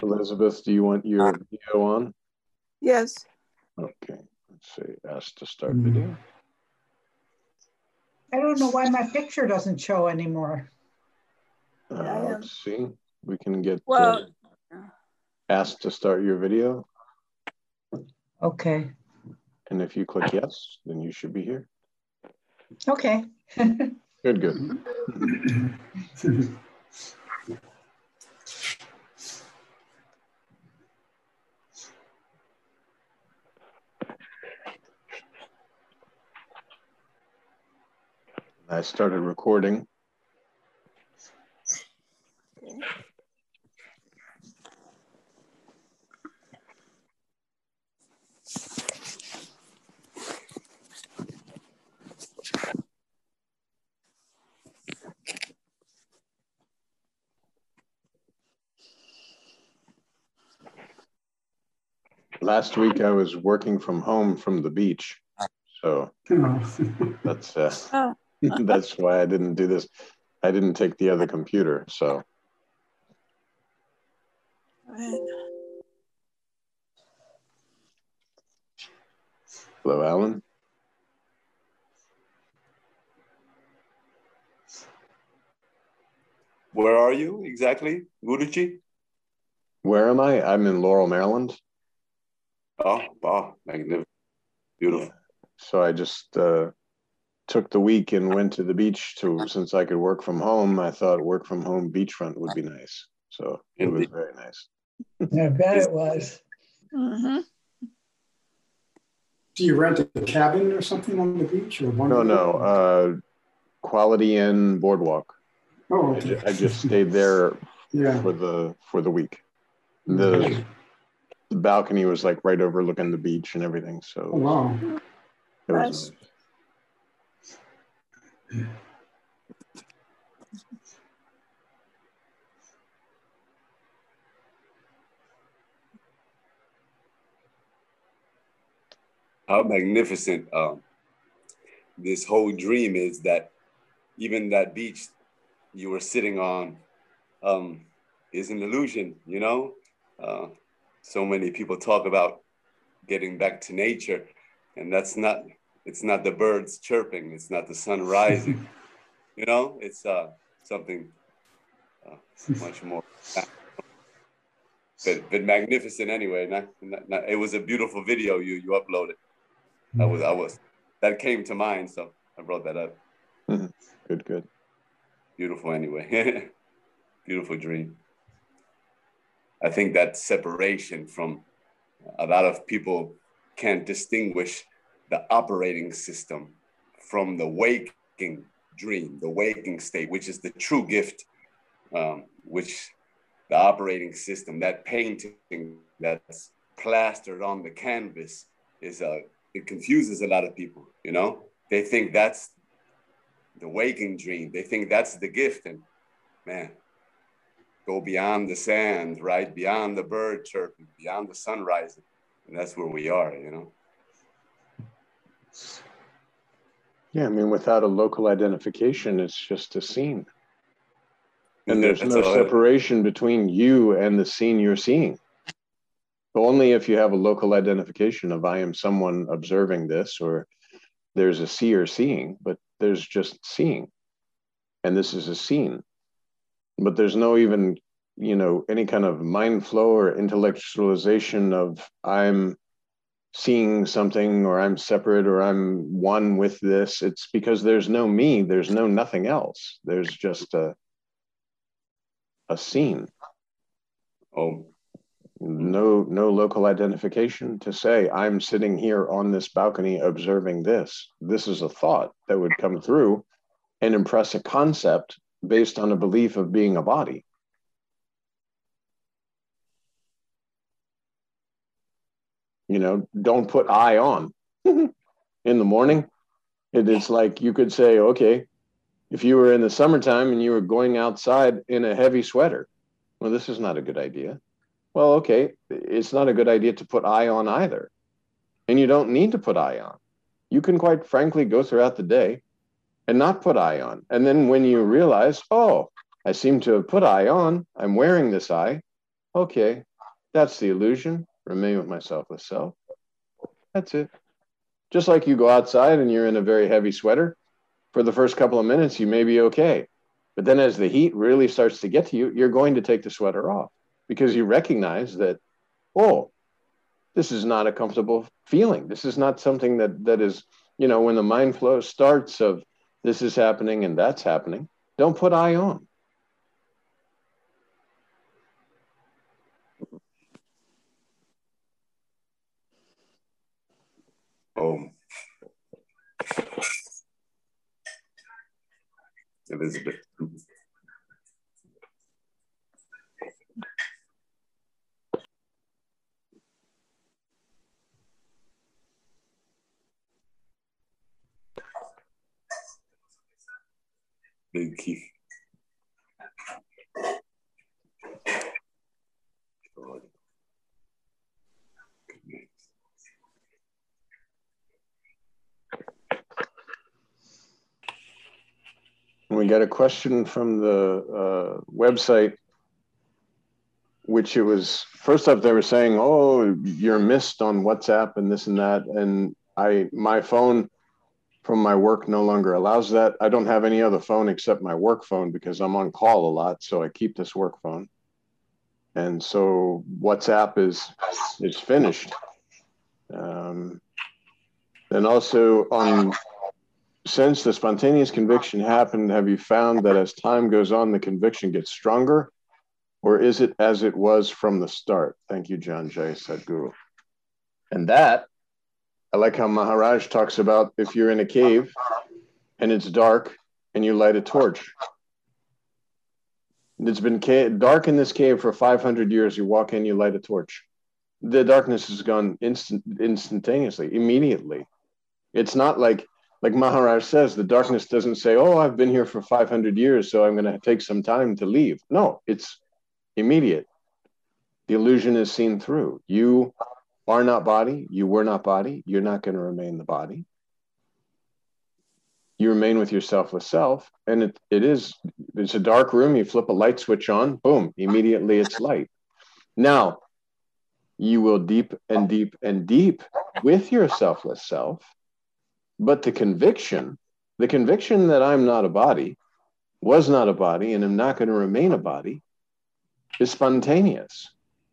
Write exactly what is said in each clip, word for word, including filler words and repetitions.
Elizabeth, do you want your video on? Yes. Okay, let's see, ask to start video. I don't know why my picture doesn't show anymore. Uh, let's see, we can get Well, uh, asked to start your video. Okay. And if you click yes, then you should be here. Okay. Good, good. I started recording. okay. Last week I was working from home from the beach, so that's uh, Oh. that's why I didn't do this. I didn't take the other computer, so. Right. Hello, Alan. Where are you exactly, Guruji? Where am I? I'm in Laurel, Maryland. Oh, wow, magnificent, beautiful. So I just uh, took the week and went to the beach to, since I could work from home, I thought work from home beachfront would be nice. So it was very nice. I bet it was. Mm-hmm. Do you rent a cabin or something on the beach? Or No, no, uh, Quality Inn Boardwalk. Oh, I, okay. ju I just stayed there Yeah. for the for the week. The, the balcony was like right overlooking the beach and everything. So Oh, wow. it was Nice. nice. How magnificent um, this whole dream is, that even that beach you were sitting on um, is an illusion, you know? Uh, so many people talk about getting back to nature, and that's not, it's not the birds chirping, it's not the sun rising, you know? It's uh, something uh, much more, but, but magnificent anyway. Not, not, not, it was a beautiful video you, you uploaded. I was, I was, that came to mind, so I brought that up. Good, good. Beautiful anyway. Beautiful dream. I think that separation from, a lot of people can't distinguish the operating system from the waking dream, the waking state, which is the true gift, um, which the operating system, that painting that's plastered on the canvas is a, it confuses a lot of people, you know? They think that's the waking dream. They think that's the gift. And man, go beyond the sand, right? Beyond the bird chirping, beyond the sun rising. And that's where we are, you know? Yeah, I mean, without a local identification, it's just a scene. And there's That's no all. separation between you and the scene you're seeing. Only if you have a local identification of I am someone observing this, or there's a seer seeing, but there's just seeing. And this is a scene. But there's no even, you know, any kind of mind flow or intellectualization of I'm seeing something, or I'm separate, or I'm one with this. It's because there's no me, there's no nothing else. There's just a, a scene. Oh. No, no local identification to say, I'm sitting here on this balcony observing this. This is a thought that would come through and impress a concept based on a belief of being a body. You know, don't put I on in the morning. It, it's like you could say, okay, if you were in the summertime and you were going outside in a heavy sweater, well, this is not a good idea. Well, okay, it's not a good idea to put I on either. And you don't need to put I on. You can quite frankly go throughout the day and not put I on. And then when you realize, oh, I seem to have put I on, I'm wearing this I, okay, That's the illusion. Remain with my selfless self. That's it. Just like you go outside and you're in a very heavy sweater, for the first couple of minutes, you may be okay. But then as the heat really starts to get to you, you're going to take the sweater off because you recognize that, oh, this is not a comfortable feeling. This is not something that that is, you know, when the mind flow starts of this is happening and that's happening, don't put I on. Oh, Elizabeth. Big Keith. We got a question from the uh, website, which it was first up. They were saying, "Oh, you're missed on WhatsApp and this and that," and I, my phone from my work no longer allows that. I don't have any other phone except my work phone because I'm on call a lot, so I keep this work phone. And so WhatsApp is is finished. Um, and also on. Since the spontaneous conviction happened, have you found that as time goes on, the conviction gets stronger? Or is it as it was from the start? Thank you, John Jay Sadhguru. And that, I like how Maharaj talks about if you're in a cave and it's dark and you light a torch. It's been dark in this cave for five hundred years. You walk in, you light a torch. The darkness is gone instant, instantaneously, immediately. It's not like, Like Maharaj says, the darkness doesn't say, oh, I've been here for five hundred years, so I'm going to take some time to leave. No, it's immediate. The illusion is seen through. You are not body. You were not body. You're not going to remain the body. You remain with your selfless self. And it, it is, it's a dark room. You flip a light switch on, boom, immediately it's light. Now, you will deep and deep and deep with your selfless self. But the conviction, the conviction that I'm not a body, was not a body, and am not going to remain a body, is spontaneous.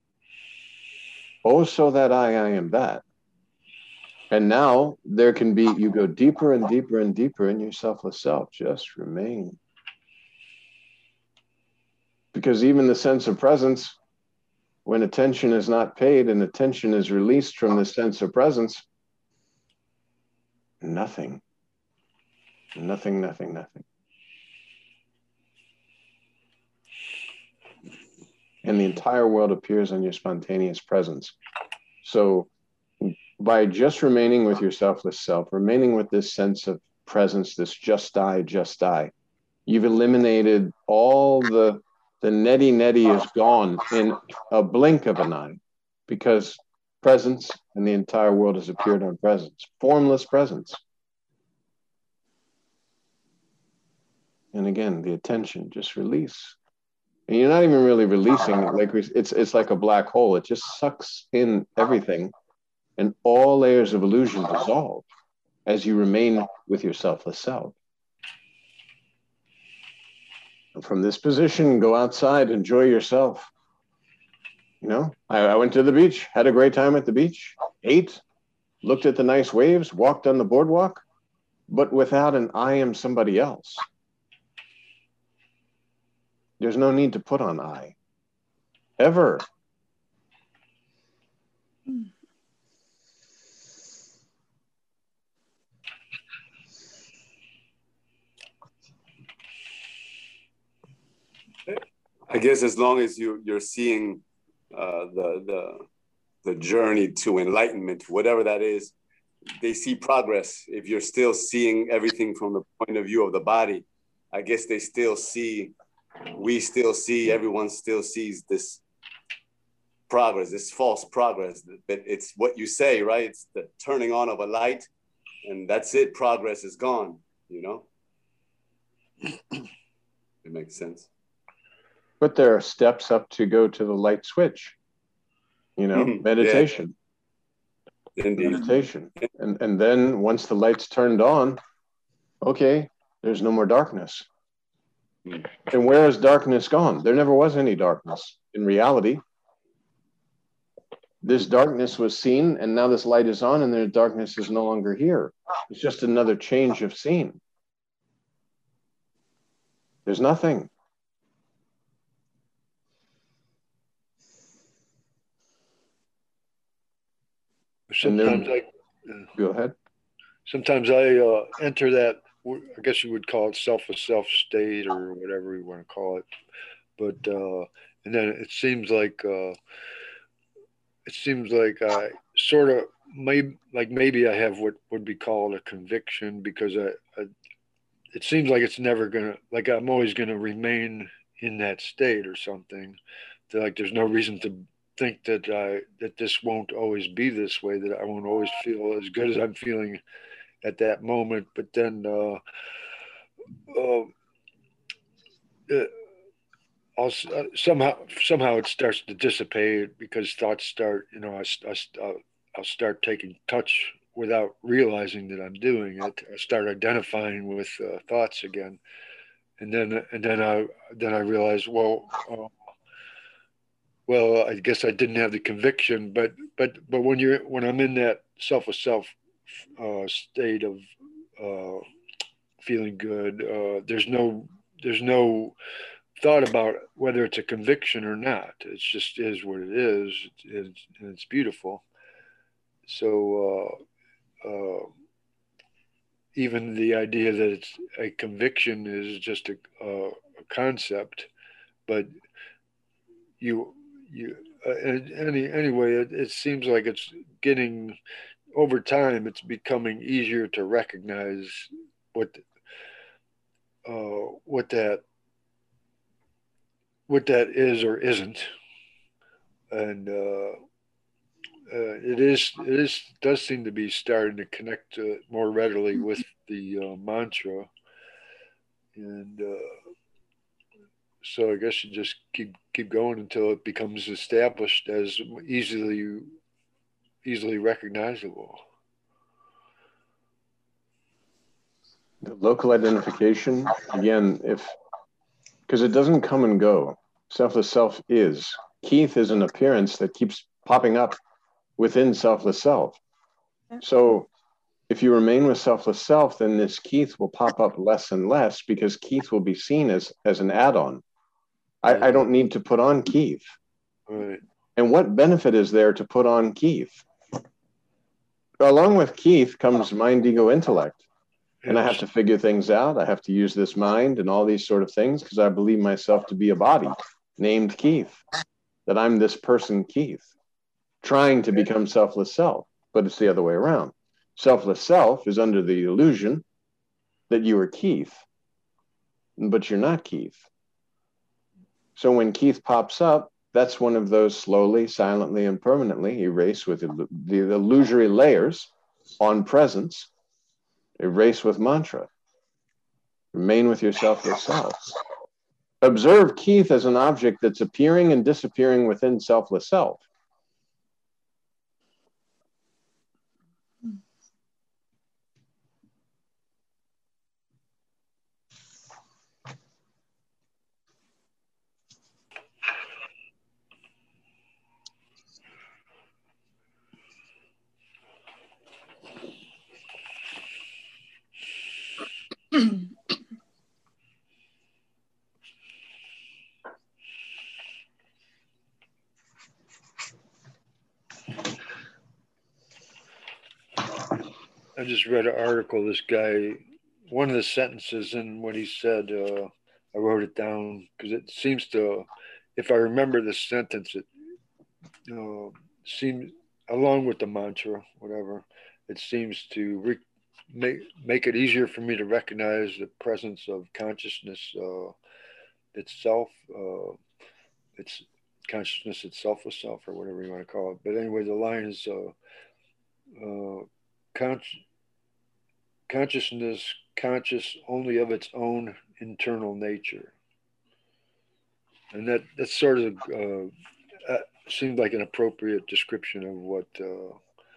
Oh, so that I, I am that. And now there can be, you go deeper and deeper and deeper in your selfless self. Just remain. Because even the sense of presence, when attention is not paid and attention is released from the sense of presence, nothing, nothing, nothing, nothing. And the entire world appears in your spontaneous presence. So by just remaining with your selfless self, remaining with this sense of presence, this just I, just I, you've eliminated all the, the neti neti is gone in a blink of an eye, because presence and the entire world has appeared on presence, formless presence. And again, the attention, just release. And you're not even really releasing it. Like we, it's, it's like a black hole. It just sucks in everything, and all layers of illusion dissolve as you remain with your selfless self. And from this position, go outside, enjoy yourself. You know, I, I went to the beach, had a great time at the beach, ate, looked at the nice waves, walked on the boardwalk, but without an I am somebody else. There's no need to put on I, ever. I guess as long as you, you're seeing uh, the, the, the journey to enlightenment, whatever that is, they see progress. If you're still seeing everything from the point of view of the body, I guess they still see, we still see, everyone still sees this progress, this false progress. But it's what you say, right? It's the turning on of a light, and that's it. Progress is gone, you know? It makes sense. But there are steps up to go to the light switch. you know, Mhm. meditation, Yeah, indeed. meditation. And, and then once the light's turned on, okay, there's no more darkness. Mm. And where has darkness gone? There never was any darkness. In reality, this darkness was seen, and now this light is on, and the darkness is no longer here. It's just another change of scene. There's nothing. Sometimes then, I, uh, go ahead. sometimes I uh, enter that. I guess you would call it self-a self state or whatever you want to call it. But uh, and then it seems like uh, it seems like I sort of maybe like maybe I have what would be called a conviction because I, I it seems like it's never gonna like I'm always gonna remain in that state or something. That, like there's no reason to think that I that this won't always be this way. That I won't always feel as good as I'm feeling at that moment. But then uh, uh, uh, also, uh, somehow somehow it starts to dissipate because thoughts start. You know, I, I, I'll, I'll start taking touch without realizing that I'm doing it. I start identifying with uh, thoughts again, and then and then I then I realize, well, uh, well, I guess I didn't have the conviction, but but but when you're when I'm in that self of self uh, state of uh, feeling good, uh, there's no there's no thought about whether it's a conviction or not. It just is what it is, it's, and it's beautiful. So uh, uh, even the idea that it's a conviction is just a, a concept, but you you uh, any anyway, it, it seems like it's getting over time. It's becoming easier to recognize what uh, what that what that is or isn't, and uh, uh, it is it is does seem to be starting to connect uh, more readily with the uh, mantra, and uh, so I guess you just keep keep going until it becomes established as easily easily recognizable. The local identification, again, if because it doesn't come and go. Selfless self is. Keith is an appearance that keeps popping up within selfless self. So if you remain with selfless self, then this Keith will pop up less and less because Keith will be seen as, as an add-on. I, I don't need to put on Keith. Right. And what benefit is there to put on Keith? Along with Keith comes mind, ego, intellect. And I have to figure things out. I have to use this mind and all these sort of things because I believe myself to be a body named Keith, that I'm this person, Keith, trying to become selfless self, but it's the other way around. Selfless self is under the illusion that you are Keith, but you're not Keith. So when Keith pops up, that's one of those slowly, silently, and permanently erase with the, the illusory layers on presence. Erase with mantra. Remain with your selfless self. Observe Keith as an object that's appearing and disappearing within selfless self. I just read an article. This guy, one of the sentences in what he said, uh, I wrote it down because it seems to, if I remember the sentence, it uh, seems, along with the mantra, whatever, it seems to re- make make it easier for me to recognize the presence of consciousness uh, itself. Uh, it's consciousness itself, or self, or whatever you want to call it. But anyway, the line is. Uh, uh, con- Consciousness conscious only of its own internal nature, and that that's sort of uh, uh, seemed like an appropriate description of what uh,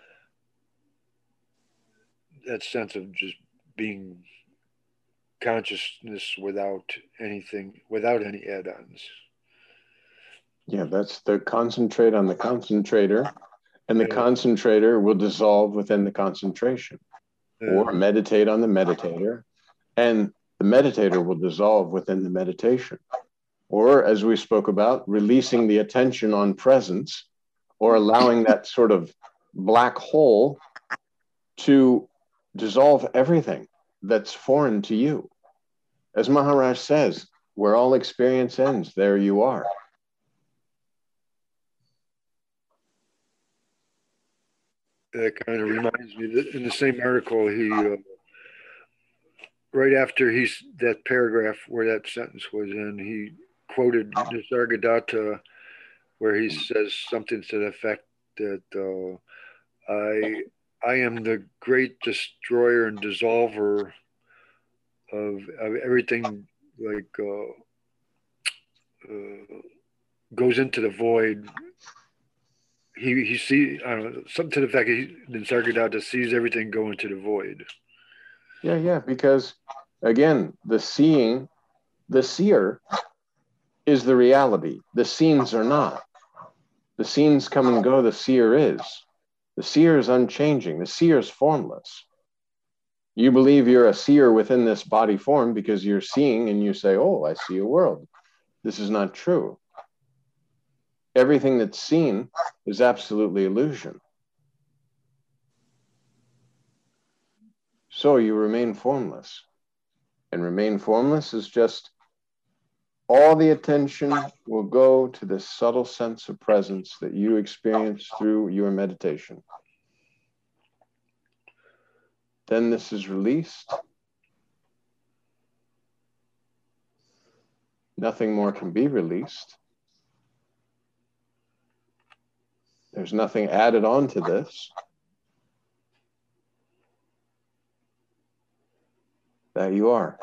that sense of just being consciousness without anything, without any add-ons. Yeah, that's the concentrate on the concentrator, and the Yeah. concentrator will dissolve within the concentration, or Yeah. meditate on the meditator, and the meditator will dissolve within the meditation. Or, as we spoke about, releasing the attention on presence, or allowing that sort of black hole to dissolve everything that's foreign to you. As Maharaj says, where all experience ends, there you are. That kind of reminds me that in the same article, he, uh, right after he's that paragraph where that sentence was in, he quoted Nisargadatta, where he says something to the effect that uh, I, I am the great destroyer and dissolver of, of everything, like uh, uh, goes into the void. He he see I don't know, something to the fact that he, Nisargadatta sees everything go into the void. Yeah, yeah, because again, the seeing, the seer is the reality. The scenes are not. The scenes come and go, the seer is. The seer is unchanging. The seer is formless. You believe you're a seer within this body form because you're seeing and you say, oh, I see a world. This is not true. Everything that's seen is absolutely illusion. So you remain formless. And remain formless is just all the attention will go to this subtle sense of presence that you experience through your meditation. Then this is released. Nothing more can be released. There's nothing added on to this. That you are.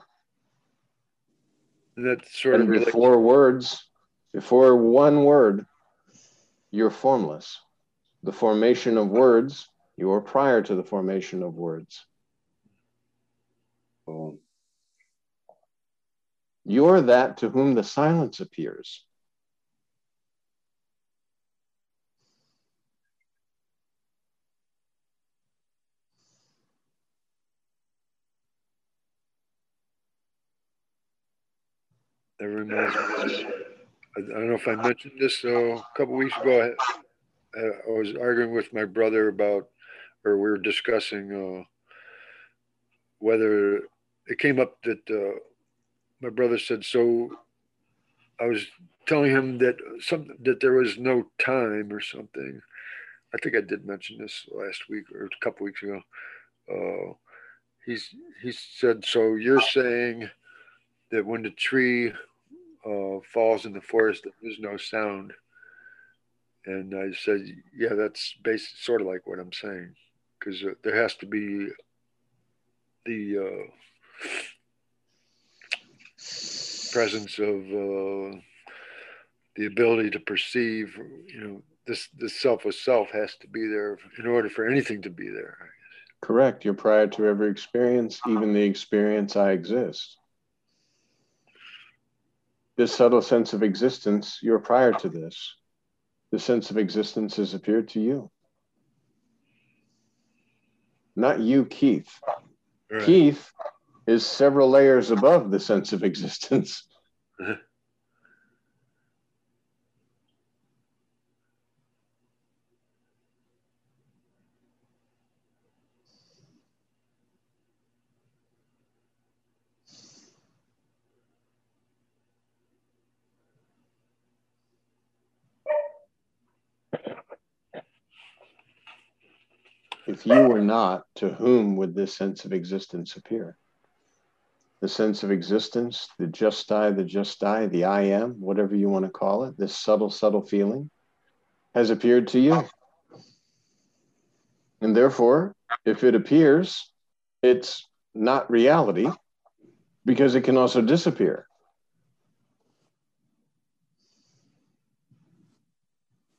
And that sort And of relates. before words, before one word, you're formless. The formation of words, you are prior to the formation of words. Oh. You're that to whom the silence appears. That reminds me. I, I don't know if I mentioned this uh, a couple weeks ago. I, I was arguing with my brother about, or we were discussing uh, whether it came up that uh, my brother said, so I was telling him that some that there was no time or something. I think I did mention this last week or a couple weeks ago. Uh, he's he said, so you're saying that when the tree uh, falls in the forest, there is no sound. And I said, yeah, that's basically sort of like what I'm saying, because uh, there has to be the uh, presence of uh, the ability to perceive. You know, this this self with self has to be there in order for anything to be there. Correct. You're prior to every experience, even the experience I exist. This subtle sense of existence, you're prior to this. The sense of existence has appeared to you. Not you, Keith. Right. Keith is several layers above the sense of existence. If you were not, to whom would this sense of existence appear? The sense of existence, the just I, the just I, the I am, whatever you want to call it, this subtle, subtle feeling has appeared to you. And therefore, if it appears, it's not reality because it can also disappear.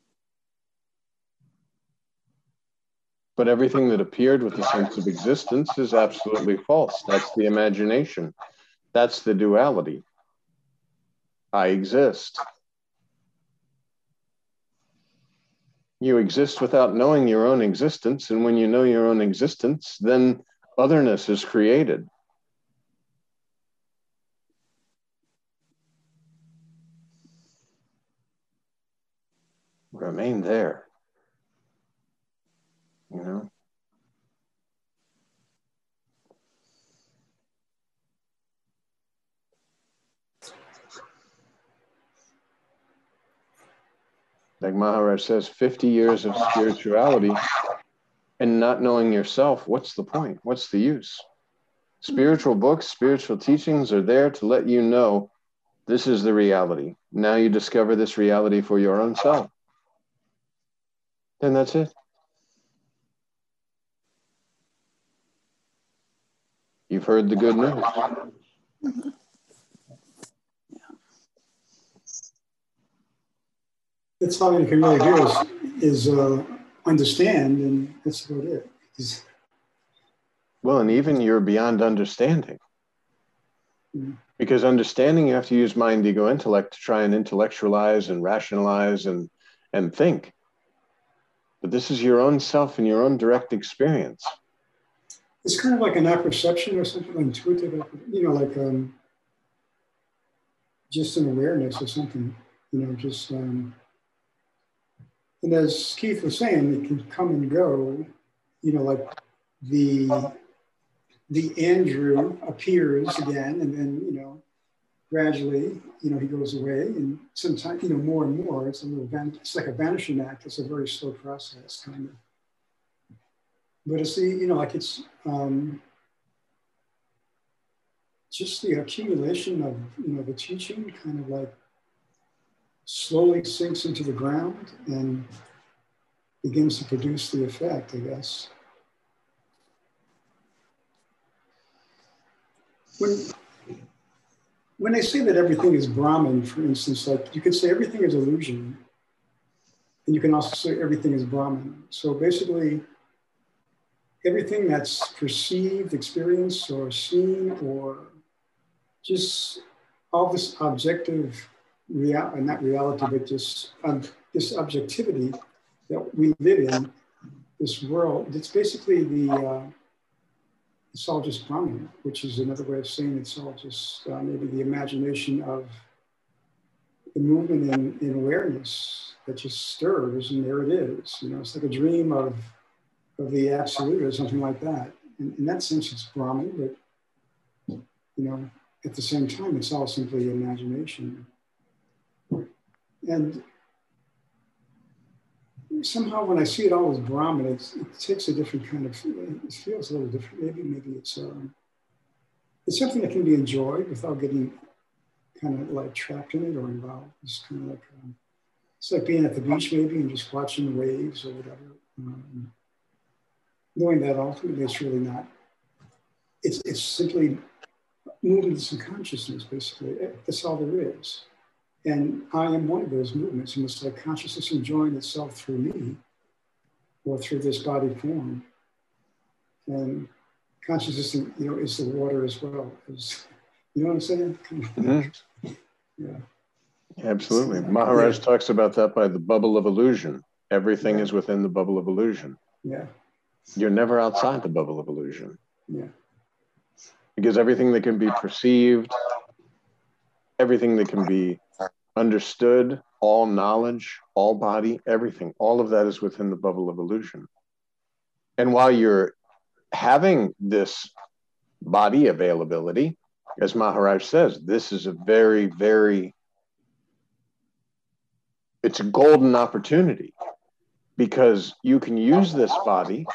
But everything that appeared with the sense of existence is absolutely false. That's the imagination. That's the duality. I exist. You exist without knowing your own existence, and when you know your own existence, then otherness is created. Remain there, you know? Like Maharaj says, fifty years of spirituality and not knowing yourself, what's the point? What's the use? Spiritual books, spiritual teachings are there to let you know this is the reality. Now you discover this reality for your own self. And that's it. You've heard the good news. Mm-hmm. That's all you can really do is, is uh, understand, and that's about it. It's, Well, and even you're beyond understanding. Mm. Because understanding, you have to use mind, ego, intellect to try and intellectualize and rationalize and, and think. But this is your own self and your own direct experience. it's kind of like an apperception or something, intuitive, you know, like um, just an awareness or something, you know, just, um, and as Keith was saying, it can come and go, you know, like the, the Andrew appears again, and then, you know, gradually, you know, he goes away, and sometimes, you know, more and more, it's a little, van- it's like a vanishing act. It's a very slow process, kind of. But it's the, you know, like it's um, just the accumulation of, you know, the teaching kind of like slowly sinks into the ground and begins to produce the effect, I guess. When, when they say that everything is Brahman, for instance, like you could say everything is illusion, and you can also say everything is Brahman. So basically, everything that's perceived, experienced, or seen, or just all this objective, real, not reality, but just um, this objectivity that we live in, this world, it's basically the, uh, it's all just Brahman, which is another way of saying it's all just uh, maybe the imagination of the movement in, in awareness that just stirs, and there it is. You know, it's like a dream of, of the absolute or something like that. In, in that sense, it's Brahman, but, you know, at the same time, it's all simply imagination. And somehow when I see it all as Brahman, it's, it takes a different kind of, it feels a little different. Maybe, maybe it's, um, it's something that can be enjoyed without getting kind of like trapped in it or involved. It's kind of like, um, it's like being at the beach maybe and just watching the waves or whatever. Um, knowing that ultimately it's really not, it's, it's simply movements in consciousness, basically. That's all there is. And I am one of those movements, and it's like consciousness enjoying itself through me or through this body form. And consciousness, you know, is the water as well. As, you know what I'm saying? Mm-hmm. Yeah. Absolutely. Maharaj yeah. talks about that by the bubble of illusion. Everything yeah. is within the bubble of illusion. Yeah. You're never outside the bubble of illusion. Yeah. Because everything that can be perceived, everything that can be understood, all knowledge, all body, everything, all of that is within the bubble of illusion. And while you're having this body availability, as Maharaj says, this is a very, very, it's a golden opportunity, because you can use this body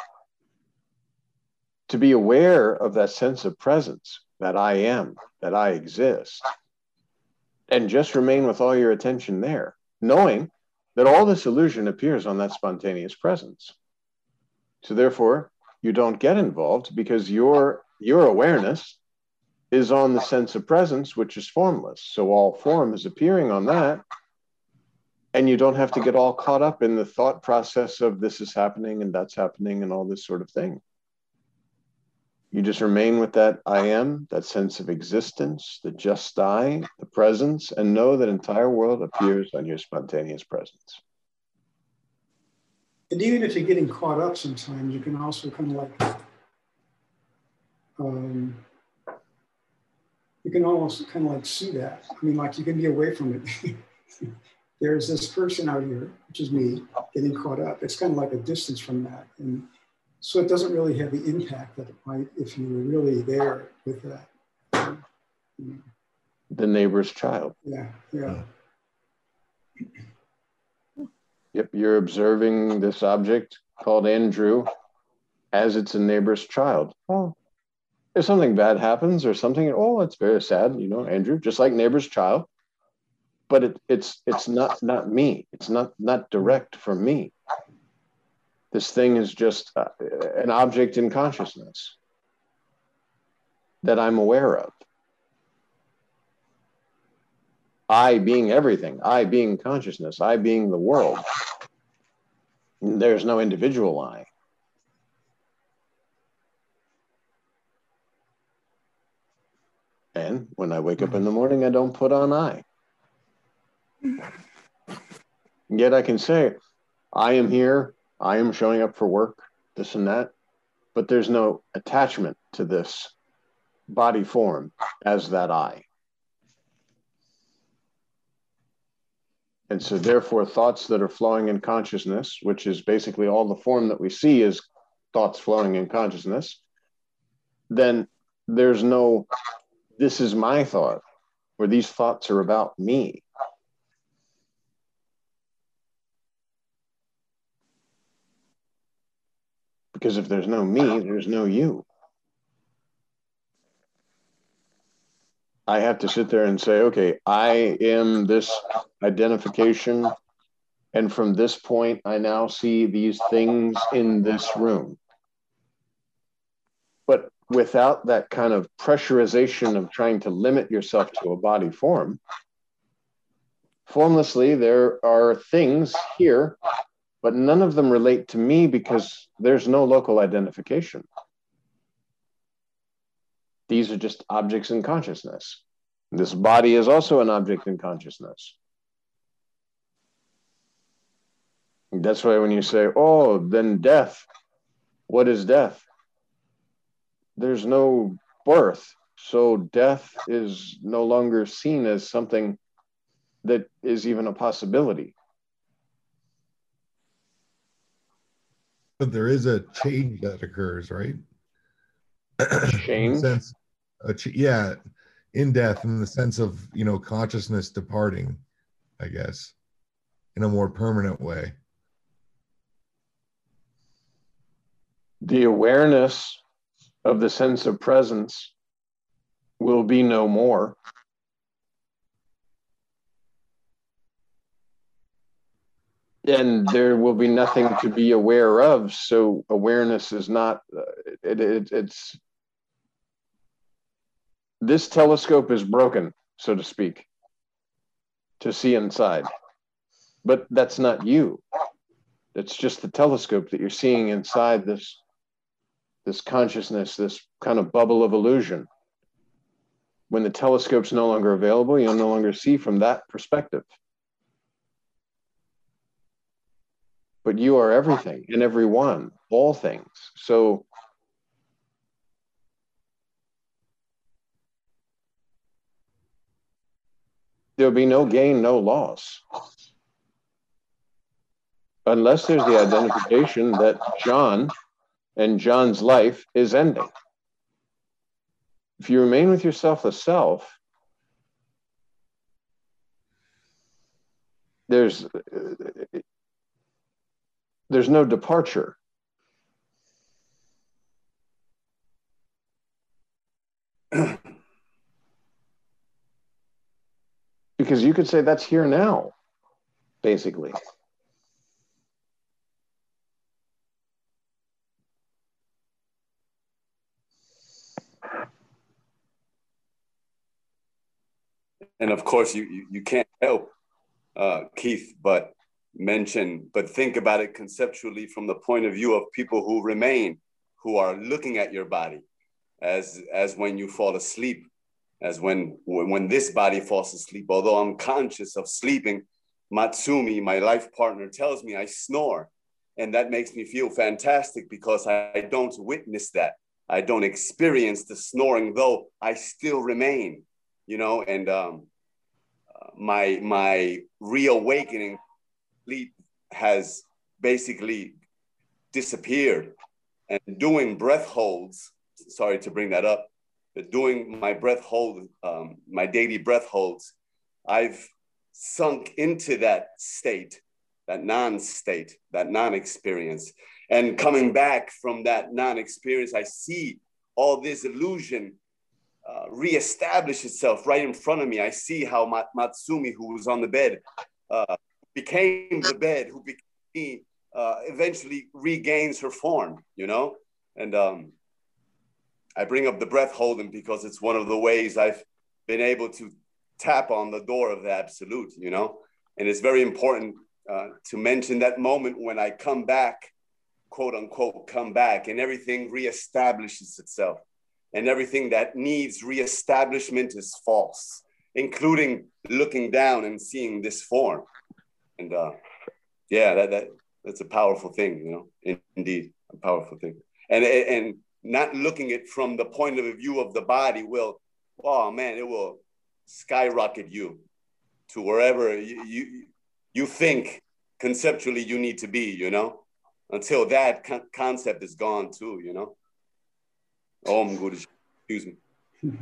to be aware of that sense of presence, that I am, that I exist, and just remain with all your attention there, knowing that all this illusion appears on that spontaneous presence. So therefore, you don't get involved because your, your awareness is on the sense of presence, which is formless. So all form is appearing on that, And you don't have to get all caught up in the thought process of this is happening and that's happening and all this sort of thing. You just remain with that I am, that sense of existence, the just I, the presence, and know that entire world appears on your spontaneous presence. And even if you're getting caught up sometimes, you can also kind of like, um, you can almost kind of like see that. I mean, like you can be away from it. There's this person out here, which is me, getting caught up. It's kind of like a distance from that. And so it doesn't really have the impact that it might if you were really there with that. Um, you know. The neighbor's child. Yeah, yeah. Yep, you're observing this object called Andrew as it's a neighbor's child. Oh, if something bad happens or something, oh, it's very sad, you know, Andrew, just like neighbor's child. But it, it's it's not not me. It's not not direct from me. This thing is just uh, an object in consciousness that I'm aware of. I being everything, I being consciousness, I being the world. There's no individual I. And when I wake up in the morning, I don't put on I. Yet I can say, I am here, I am showing up for work, this and that, but there's no attachment to this body form as that I. And so therefore thoughts that are flowing in consciousness, which is basically all the form that we see is thoughts flowing in consciousness, then there's no, this is my thought, or these thoughts are about me. Because if there's no me, there's no you. I have to sit there and say, okay, I am this identification. And from this point, I now see these things in this room. But without that kind of pressurization of trying to limit yourself to a body form, formlessly, there are things here, but none of them relate to me because there's no local identification. These are just objects in consciousness. This body is also an object in consciousness. That's why when you say, oh, then death, what is death? There's no birth. So death is no longer seen as something that is even a possibility. But there is a change that occurs, right? Change? In the sense, a ch- yeah, in death, in the sense of, you know, consciousness departing, I guess, in a more permanent way. The awareness of the sense of presence will be no more. And there will be nothing to be aware of. So awareness is not, uh, it, it, it's, this telescope is broken, so to speak, to see inside. But that's not you. It's just the telescope that you're seeing inside this, this consciousness, this kind of bubble of illusion. When the telescope's no longer available, you'll no longer see from that perspective. But you are everything and everyone, all things. So there'll be no gain, no loss. Unless there's the identification that John and John's life is ending. If you remain with yourself as self, there's there's no departure. Because you could say that's here now, basically. And of course, you, you, you can't help uh, Keith, but mention, but think about it conceptually from the point of view of people who remain, who are looking at your body as, as when you fall asleep, as when, when this body falls asleep. Although I'm conscious of sleeping, Matsumi, my life partner, tells me I snore. And that makes me feel fantastic because I don't witness that. I don't experience the snoring, though I still remain, you know, and um, uh, my, my reawakening sleep has basically disappeared. And doing breath holds, sorry to bring that up, but doing my breath hold, um, my daily breath holds, I've sunk into that state, that non-state, that non-experience. And coming back from that non-experience, I see all this illusion uh, reestablish itself right in front of me. I see how Mat Matsumi, who was on the bed, uh, became the bed, who became, uh, eventually regains her form, you know? And um, I bring up the breath holding because it's one of the ways I've been able to tap on the door of the absolute, you know? And it's very important uh, to mention that moment when I come back, quote unquote, come back, and everything reestablishes itself. And everything that needs reestablishment is false, including looking down and seeing this form. And uh, yeah, that, that that's a powerful thing, you know, indeed, a powerful thing. And, and not looking at it from the point of view of the body will, oh man, it will skyrocket you to wherever you, you, you think conceptually you need to be, you know, until that con concept is gone too, you know. Oh, my goodness, excuse me.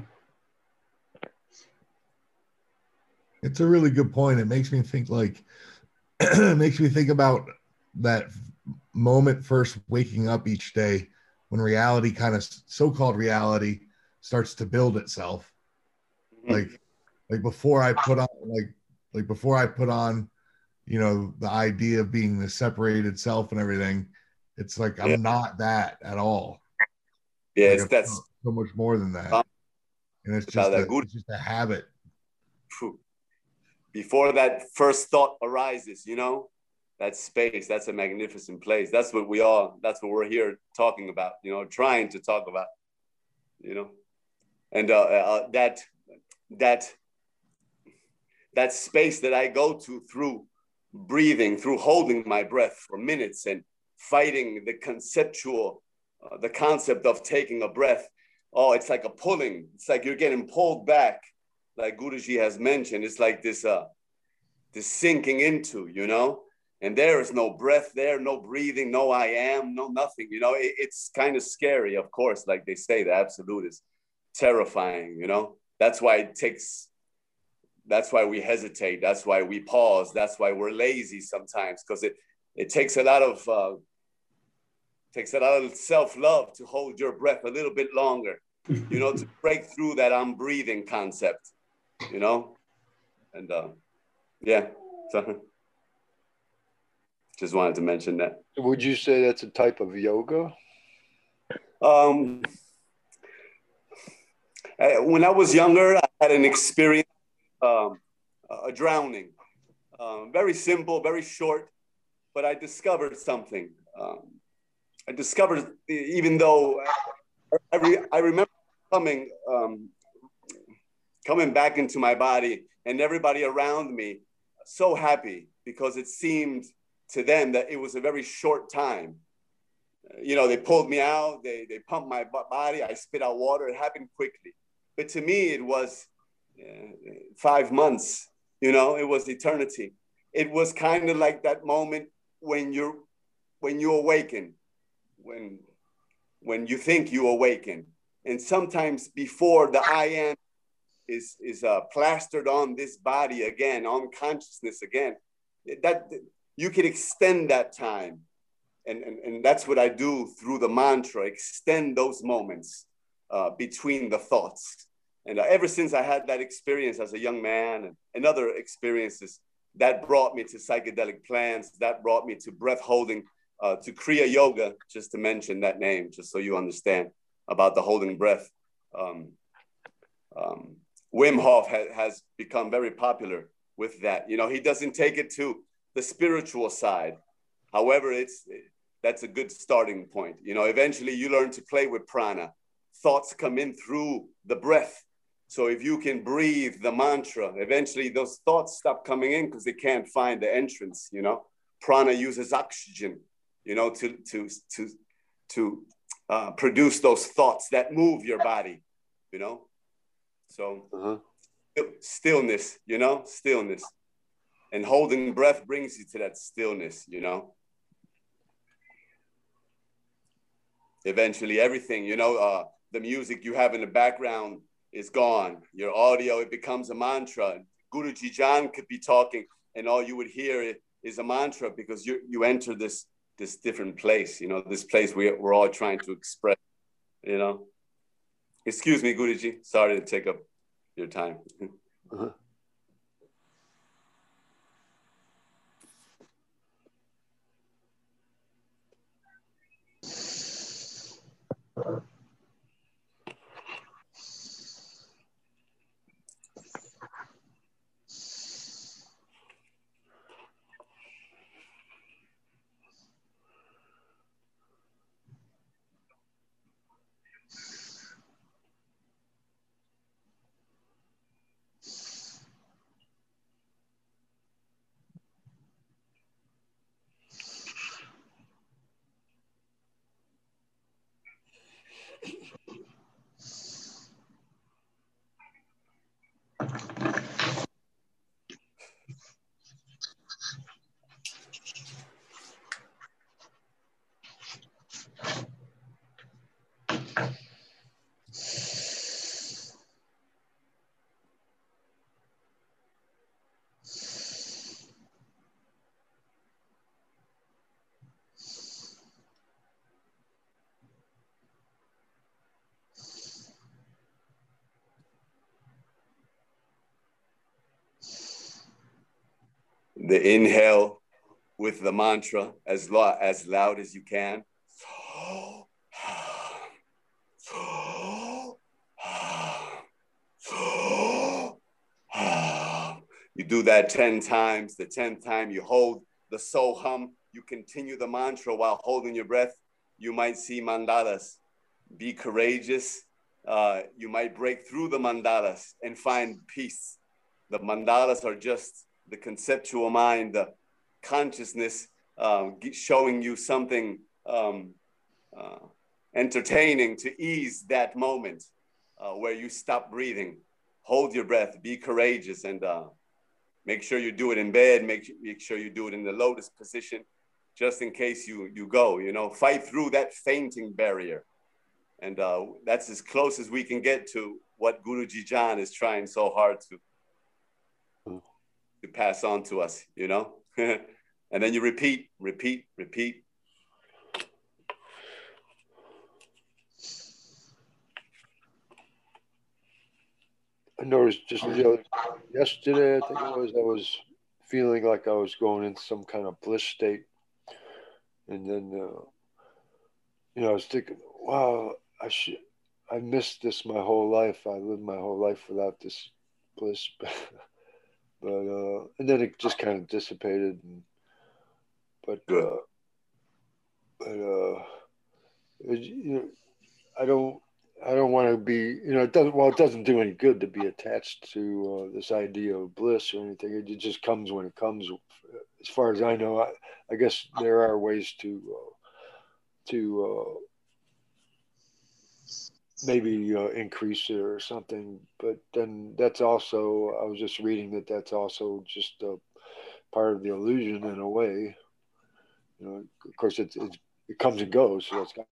It's a really good point. It makes me think like, it makes me think about that moment first waking up each day when reality kind of so-called reality starts to build itself. Mm-hmm. Like, like before I put on, like, like before I put on, you know, the idea of being the separated self and everything, it's like, I'm yeah. not that at all. Yeah, like it's, that's so much more than that. Um, and it's just, a, it's just a habit. Before that first thought arises, you know, that space, that's a magnificent place. That's what we all, that's what we're here talking about, you know, trying to talk about, you know, and uh, uh, that, that, that space that I go to through breathing, through holding my breath for minutes and fighting the conceptual, uh, the concept of taking a breath. Oh, it's like a pulling. It's like you're getting pulled back. Like Guruji has mentioned, it's like this, uh, this sinking into, you know, and there is no breath there, no breathing, no I am, no nothing, you know. It, it's kind of scary, of course, like they say, the absolute is terrifying, you know. That's why it takes, that's why we hesitate. That's why we pause. That's why we're lazy sometimes, because it, it takes a lot of, uh, takes a lot of self-love to hold your breath a little bit longer, you know, to break through that I'm breathing concept, you know, and uh, yeah, so just wanted to mention that. Would you say that's a type of yoga? Um, when I was younger, I had an experience, um, a drowning, um, very simple, very short, but I discovered something. Um, I discovered, even though I, re I remember coming, um, coming back into my body and everybody around me so happy because it seemed to them that it was a very short time. You know, they pulled me out, they, they pumped my body, I spit out water, it happened quickly. But to me, it was uh, five months, you know, it was eternity. It was kind of like that moment when you're, when you awaken, when, when you think you awaken. And sometimes before the I am is, is uh, plastered on this body again, on consciousness again, that you can extend that time. And, and, and that's what I do through the mantra, extend those moments uh, between the thoughts. And uh, ever since I had that experience as a young man and, and other experiences, that brought me to psychedelic plants, that brought me to breath holding, uh, to Kriya Yoga, just to mention that name, just so you understand about the holding breath. Um, um, Wim Hof ha has become very popular with that. You know, he doesn't take it to the spiritual side. However, it's that's a good starting point. You know, eventually you learn to play with prana. Thoughts come in through the breath. So if you can breathe the mantra, eventually those thoughts stop coming in because they can't find the entrance. You know, prana uses oxygen, you know, to to to to uh, produce those thoughts that move your body. You know, so uh-huh. stillness. You know, stillness, and holding breath brings you to that stillness. You know. Eventually everything, you know, uh, the music you have in the background is gone. Your audio, it becomes a mantra. Guruji Jan could be talking and all you would hear is a mantra because you you enter this this different place, you know, this place we, we're all trying to express, you know. Excuse me, Guruji, sorry to take up your time. Uh-huh. The inhale with the mantra as, lo- as loud as you can. You do that ten times. The tenth time you hold the soham. You continue the mantra while holding your breath. You might see mandalas. Be courageous. Uh, you might break through the mandalas and find peace. The mandalas are just the conceptual mind, the consciousness um, showing you something um, uh, entertaining to ease that moment uh, where you stop breathing. Hold your breath, be courageous, and uh, make sure you do it in bed. Make, make sure you do it in the lotus position, just in case you, you go, you know, fight through that fainting barrier. And uh, that's as close as we can get to what Guruji Jan is trying so hard to to pass on to us, you know? And then you repeat, repeat, repeat. I noticed just the other, yesterday, I think it was, I was feeling like I was going into some kind of bliss state. And then, uh, you know, I was thinking, wow, I should, I missed this my whole life. I lived my whole life without this bliss. But uh, and then it just kind of dissipated. And, but uh, but uh, it, you know, I don't I don't want to be, you know, it doesn't well it doesn't do any good to be attached to uh, this idea of bliss or anything. It, it just comes when it comes. As far as I know, I, I guess there are ways to uh, to uh, maybe uh, increase it or something. But then that's also, I was just reading that that's also just a part of the illusion in a way. You know, of course, it's, it's, it comes and goes, so that's